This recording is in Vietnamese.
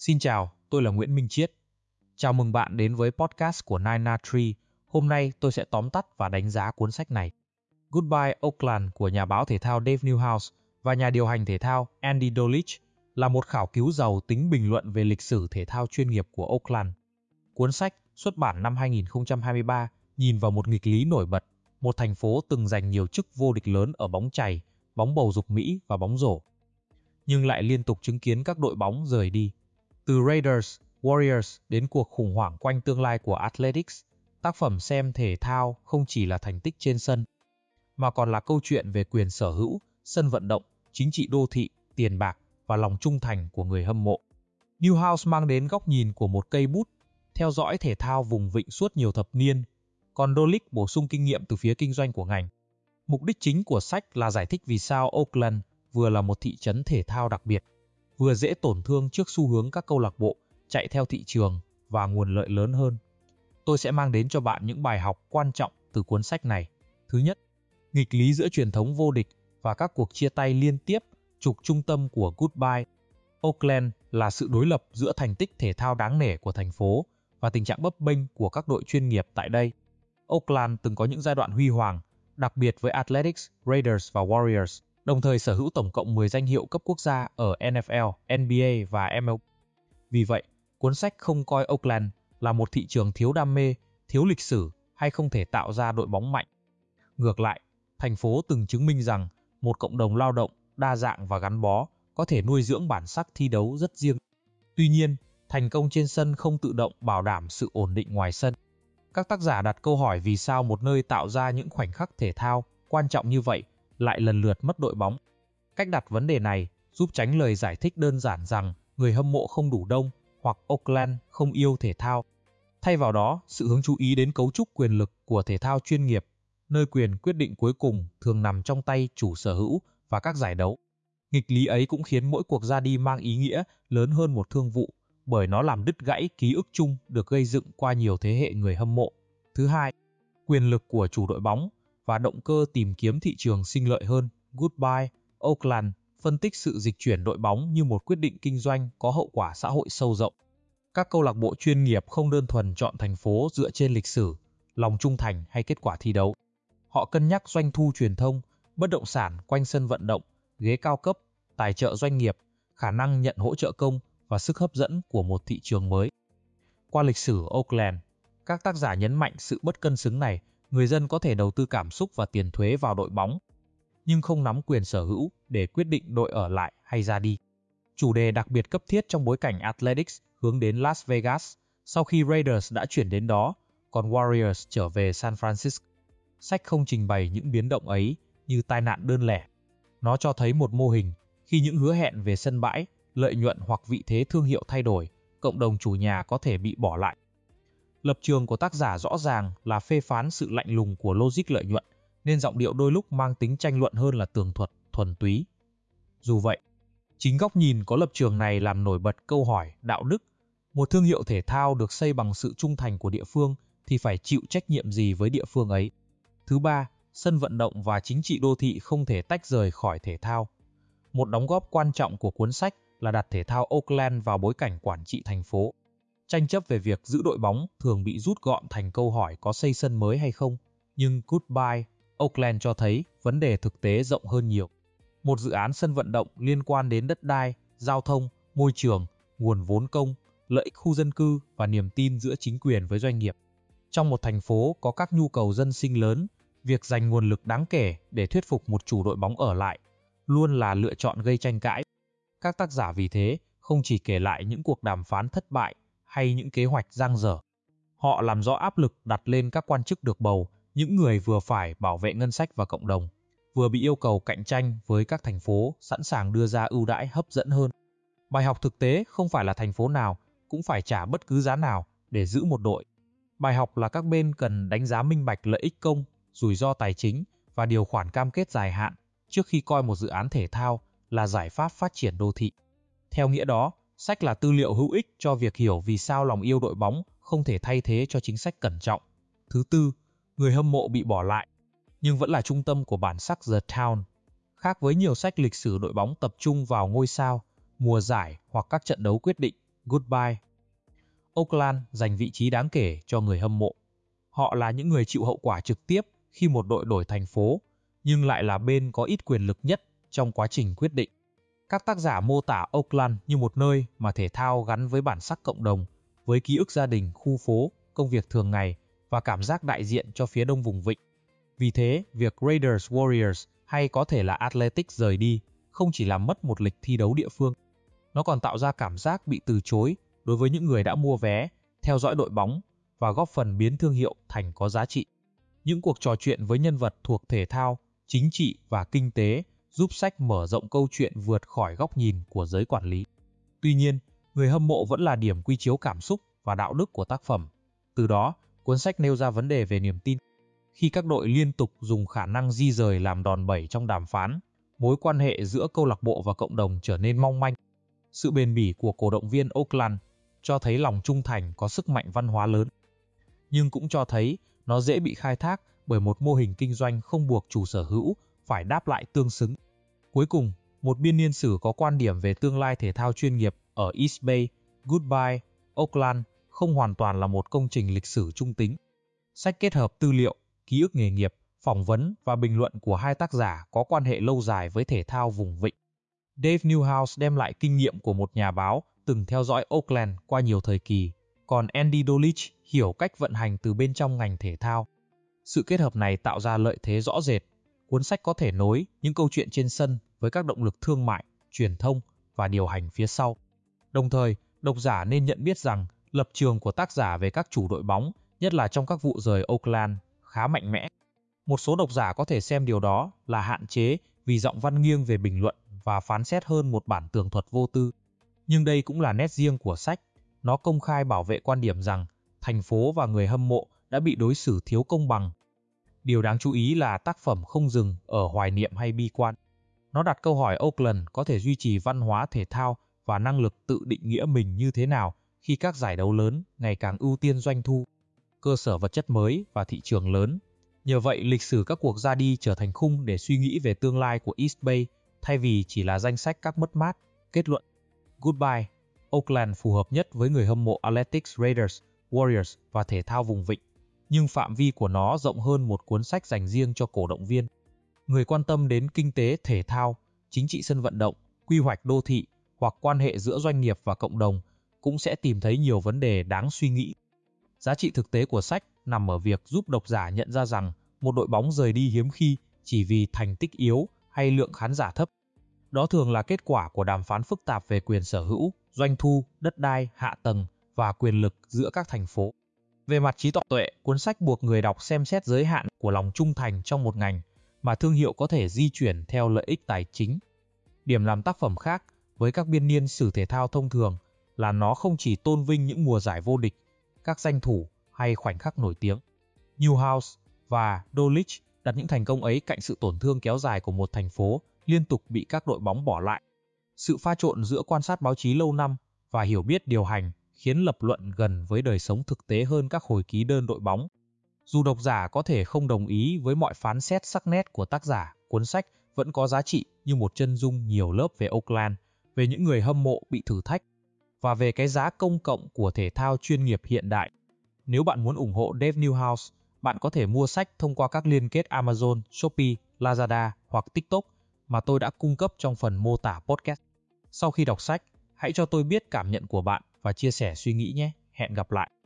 Xin chào, tôi là Nguyễn Minh Chiết. Chào mừng bạn đến với podcast của 993. Hôm nay tôi sẽ tóm tắt và đánh giá cuốn sách này. Goodbye Oakland của nhà báo thể thao Dave Newhouse và nhà điều hành thể thao Andy Dolich là một khảo cứu giàu tính bình luận về lịch sử thể thao chuyên nghiệp của Oakland. Cuốn sách xuất bản năm 2023 nhìn vào một nghịch lý nổi bật, một thành phố từng giành nhiều chức vô địch lớn ở bóng chày, bóng bầu dục Mỹ và bóng rổ, nhưng lại liên tục chứng kiến các đội bóng rời đi. Từ Raiders, Warriors đến cuộc khủng hoảng quanh tương lai của Athletics, tác phẩm xem thể thao không chỉ là thành tích trên sân, mà còn là câu chuyện về quyền sở hữu, sân vận động, chính trị đô thị, tiền bạc và lòng trung thành của người hâm mộ. Newhouse mang đến góc nhìn của một cây bút, theo dõi thể thao vùng vịnh suốt nhiều thập niên, còn Dolich bổ sung kinh nghiệm từ phía kinh doanh của ngành. Mục đích chính của sách là giải thích vì sao Oakland vừa là một thị trấn thể thao đặc biệt, vừa dễ tổn thương trước xu hướng các câu lạc bộ chạy theo thị trường và nguồn lợi lớn hơn. Tôi sẽ mang đến cho bạn những bài học quan trọng từ cuốn sách này. Thứ nhất, nghịch lý giữa truyền thống vô địch và các cuộc chia tay liên tiếp. Trục trung tâm của Goodbye Oakland là sự đối lập giữa thành tích thể thao đáng nể của thành phố và tình trạng bấp bênh của các đội chuyên nghiệp tại đây. Oakland từng có những giai đoạn huy hoàng, đặc biệt với Athletics, Raiders và Warriors, đồng thời sở hữu tổng cộng 10 danh hiệu cấp quốc gia ở NFL, NBA và MLB. Vì vậy, cuốn sách không coi Oakland là một thị trường thiếu đam mê, thiếu lịch sử hay không thể tạo ra đội bóng mạnh. Ngược lại, thành phố từng chứng minh rằng một cộng đồng lao động, đa dạng và gắn bó có thể nuôi dưỡng bản sắc thi đấu rất riêng. Tuy nhiên, thành công trên sân không tự động bảo đảm sự ổn định ngoài sân. Các tác giả đặt câu hỏi vì sao một nơi tạo ra những khoảnh khắc thể thao quan trọng như vậy lại lần lượt mất đội bóng. Cách đặt vấn đề này giúp tránh lời giải thích đơn giản rằng người hâm mộ không đủ đông hoặc Oakland không yêu thể thao. Thay vào đó, sự hướng chú ý đến cấu trúc quyền lực của thể thao chuyên nghiệp, nơi quyền quyết định cuối cùng thường nằm trong tay chủ sở hữu và các giải đấu. Nghịch lý ấy cũng khiến mỗi cuộc ra đi mang ý nghĩa lớn hơn một thương vụ, bởi nó làm đứt gãy ký ức chung được gây dựng qua nhiều thế hệ người hâm mộ. Thứ hai, quyền lực của chủ đội bóng và động cơ tìm kiếm thị trường sinh lợi hơn. Goodbye Oakland phân tích sự dịch chuyển đội bóng như một quyết định kinh doanh có hậu quả xã hội sâu rộng. Các câu lạc bộ chuyên nghiệp không đơn thuần chọn thành phố dựa trên lịch sử, lòng trung thành hay kết quả thi đấu. Họ cân nhắc doanh thu truyền thông, bất động sản quanh sân vận động, ghế cao cấp, tài trợ doanh nghiệp, khả năng nhận hỗ trợ công và sức hấp dẫn của một thị trường mới. Qua lịch sử Oakland, các tác giả nhấn mạnh sự bất cân xứng này. Người dân có thể đầu tư cảm xúc và tiền thuế vào đội bóng, nhưng không nắm quyền sở hữu để quyết định đội ở lại hay ra đi. Chủ đề đặc biệt cấp thiết trong bối cảnh Athletics hướng đến Las Vegas sau khi Raiders đã chuyển đến đó, còn Warriors trở về San Francisco. Sách không trình bày những biến động ấy như tai nạn đơn lẻ. Nó cho thấy một mô hình, khi những hứa hẹn về sân bãi, lợi nhuận hoặc vị thế thương hiệu thay đổi, cộng đồng chủ nhà có thể bị bỏ lại. Lập trường của tác giả rõ ràng là phê phán sự lạnh lùng của logic lợi nhuận, nên giọng điệu đôi lúc mang tính tranh luận hơn là tường thuật, thuần túy. Dù vậy, chính góc nhìn có lập trường này làm nổi bật câu hỏi đạo đức. Một thương hiệu thể thao được xây bằng sự trung thành của địa phương thì phải chịu trách nhiệm gì với địa phương ấy. Thứ ba, sân vận động và chính trị đô thị không thể tách rời khỏi thể thao. Một đóng góp quan trọng của cuốn sách là đặt thể thao Oakland vào bối cảnh quản trị thành phố. Tranh chấp về việc giữ đội bóng thường bị rút gọn thành câu hỏi có xây sân mới hay không, nhưng Goodbye Oakland cho thấy vấn đề thực tế rộng hơn nhiều. Một dự án sân vận động liên quan đến đất đai, giao thông, môi trường, nguồn vốn công, lợi ích khu dân cư và niềm tin giữa chính quyền với doanh nghiệp. Trong một thành phố có các nhu cầu dân sinh lớn, việc dành nguồn lực đáng kể để thuyết phục một chủ đội bóng ở lại luôn là lựa chọn gây tranh cãi. Các tác giả vì thế không chỉ kể lại những cuộc đàm phán thất bại hay những kế hoạch dang dở. Họ làm rõ áp lực đặt lên các quan chức được bầu, những người vừa phải bảo vệ ngân sách và cộng đồng, vừa bị yêu cầu cạnh tranh với các thành phố sẵn sàng đưa ra ưu đãi hấp dẫn hơn. Bài học thực tế không phải là thành phố nào cũng phải trả bất cứ giá nào để giữ một đội. Bài học là các bên cần đánh giá minh bạch lợi ích công, rủi ro tài chính và điều khoản cam kết dài hạn trước khi coi một dự án thể thao là giải pháp phát triển đô thị. Theo nghĩa đó, sách là tư liệu hữu ích cho việc hiểu vì sao lòng yêu đội bóng không thể thay thế cho chính sách cẩn trọng. Thứ tư, người hâm mộ bị bỏ lại, nhưng vẫn là trung tâm của bản sắc The Town. Khác với nhiều sách lịch sử đội bóng tập trung vào ngôi sao, mùa giải hoặc các trận đấu quyết định, Goodbye. Oakland giành vị trí đáng kể cho người hâm mộ. Họ là những người chịu hậu quả trực tiếp khi một đội đổi thành phố, nhưng lại là bên có ít quyền lực nhất trong quá trình quyết định. Các tác giả mô tả Oakland như một nơi mà thể thao gắn với bản sắc cộng đồng, với ký ức gia đình, khu phố, công việc thường ngày và cảm giác đại diện cho phía đông vùng vịnh. Vì thế, việc Raiders Warriors hay có thể là Athletics rời đi không chỉ làm mất một lịch thi đấu địa phương, nó còn tạo ra cảm giác bị từ chối đối với những người đã mua vé, theo dõi đội bóng và góp phần biến thương hiệu thành có giá trị. Những cuộc trò chuyện với nhân vật thuộc thể thao, chính trị và kinh tế giúp sách mở rộng câu chuyện vượt khỏi góc nhìn của giới quản lý. Tuy nhiên, người hâm mộ vẫn là điểm quy chiếu cảm xúc và đạo đức của tác phẩm. Từ đó, cuốn sách nêu ra vấn đề về niềm tin. Khi các đội liên tục dùng khả năng di rời làm đòn bẩy trong đàm phán, mối quan hệ giữa câu lạc bộ và cộng đồng trở nên mong manh. Sự bền bỉ của cổ động viên Oakland cho thấy lòng trung thành có sức mạnh văn hóa lớn, nhưng cũng cho thấy nó dễ bị khai thác bởi một mô hình kinh doanh không buộc chủ sở hữu phải đáp lại tương xứng. Cuối cùng, một biên niên sử có quan điểm về tương lai thể thao chuyên nghiệp ở East Bay, Goodbye, Oakland không hoàn toàn là một công trình lịch sử trung tính. Sách kết hợp tư liệu, ký ức nghề nghiệp, phỏng vấn và bình luận của hai tác giả có quan hệ lâu dài với thể thao vùng vịnh. Dave Newhouse đem lại kinh nghiệm của một nhà báo từng theo dõi Oakland qua nhiều thời kỳ, còn Andy Dolich hiểu cách vận hành từ bên trong ngành thể thao. Sự kết hợp này tạo ra lợi thế rõ rệt. Cuốn sách có thể nối những câu chuyện trên sân với các động lực thương mại, truyền thông và điều hành phía sau. Đồng thời, độc giả nên nhận biết rằng lập trường của tác giả về các chủ đội bóng, nhất là trong các vụ rời Oakland, khá mạnh mẽ. Một số độc giả có thể xem điều đó là hạn chế vì giọng văn nghiêng về bình luận và phán xét hơn một bản tường thuật vô tư. Nhưng đây cũng là nét riêng của sách. Nó công khai bảo vệ quan điểm rằng thành phố và người hâm mộ đã bị đối xử thiếu công bằng. Điều đáng chú ý là tác phẩm không dừng ở hoài niệm hay bi quan. Nó đặt câu hỏi Oakland có thể duy trì văn hóa thể thao và năng lực tự định nghĩa mình như thế nào khi các giải đấu lớn ngày càng ưu tiên doanh thu, cơ sở vật chất mới và thị trường lớn. Nhờ vậy, lịch sử các cuộc ra đi trở thành khung để suy nghĩ về tương lai của East Bay thay vì chỉ là danh sách các mất mát. Kết luận: Goodbye, Oakland phù hợp nhất với người hâm mộ Athletics, Raiders, Warriors và thể thao vùng vịnh, nhưng phạm vi của nó rộng hơn một cuốn sách dành riêng cho cổ động viên. Người quan tâm đến kinh tế thể thao, chính trị sân vận động, quy hoạch đô thị hoặc quan hệ giữa doanh nghiệp và cộng đồng cũng sẽ tìm thấy nhiều vấn đề đáng suy nghĩ. Giá trị thực tế của sách nằm ở việc giúp độc giả nhận ra rằng một đội bóng rời đi hiếm khi chỉ vì thành tích yếu hay lượng khán giả thấp. Đó thường là kết quả của đàm phán phức tạp về quyền sở hữu, doanh thu, đất đai, hạ tầng và quyền lực giữa các thành phố. Về mặt trí tuệ, cuốn sách buộc người đọc xem xét giới hạn của lòng trung thành trong một ngành mà thương hiệu có thể di chuyển theo lợi ích tài chính. Điểm làm tác phẩm khác với các biên niên sử thể thao thông thường là nó không chỉ tôn vinh những mùa giải vô địch, các danh thủ hay khoảnh khắc nổi tiếng. Newhouse và Dolich đặt những thành công ấy cạnh sự tổn thương kéo dài của một thành phố liên tục bị các đội bóng bỏ lại. Sự pha trộn giữa quan sát báo chí lâu năm và hiểu biết điều hành khiến lập luận gần với đời sống thực tế hơn các hồi ký đơn đội bóng. Dù độc giả có thể không đồng ý với mọi phán xét sắc nét của tác giả, cuốn sách vẫn có giá trị như một chân dung nhiều lớp về Oakland, về những người hâm mộ bị thử thách và về cái giá công cộng của thể thao chuyên nghiệp hiện đại. Nếu bạn muốn ủng hộ Dave Newhouse, bạn có thể mua sách thông qua các liên kết Amazon, Shopee, Lazada hoặc TikTok mà tôi đã cung cấp trong phần mô tả podcast. Sau khi đọc sách, hãy cho tôi biết cảm nhận của bạn và chia sẻ suy nghĩ nhé. Hẹn gặp lại.